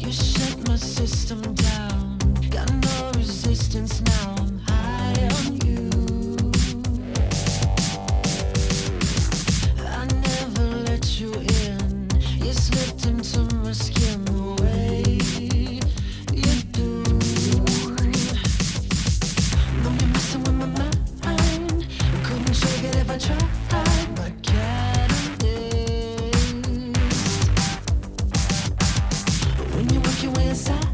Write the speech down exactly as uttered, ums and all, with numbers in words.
to shut my system down. Got no resistance now. I'm high on you. I never let you in. You slipped into my skin the way you do. Know you're messing with my mind. I couldn't shake it if I tried. My catalyst. When you work your way inside.